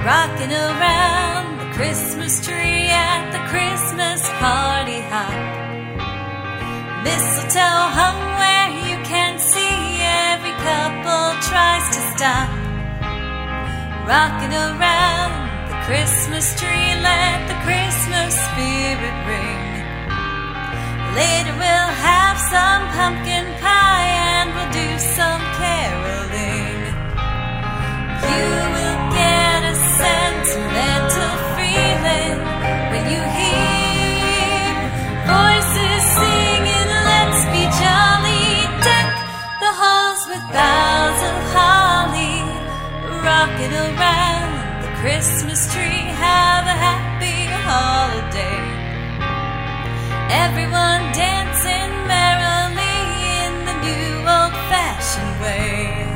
rocking around the Christmas tree at the Christmas party hop. Mistletoe hung where you can see, every couple tries to stop. Rocking around the Christmas tree, let the Christmas spirit ring. Later we'll have some pumpkin pie and we'll do some caroling. You will get a sentimental feeling when you hear voices singing, let's be jolly. Deck the halls with boughs of holly. Rocking around the Christmas tree, have a happy holiday. Everyone dancing merrily in the new old-fashioned way.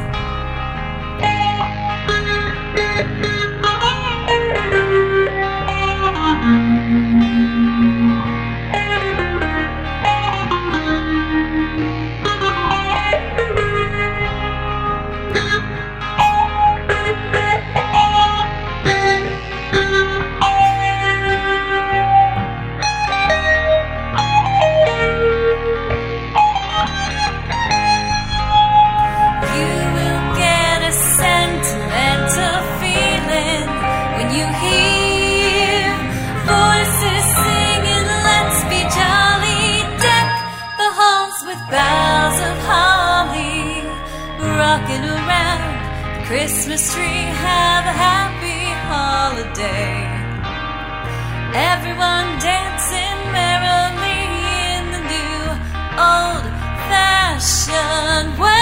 You hear voices singing, let's be jolly. Deck the halls with boughs of holly. Rocking around the Christmas tree, have a happy holiday. Everyone dancing merrily in the new old-fashioned way.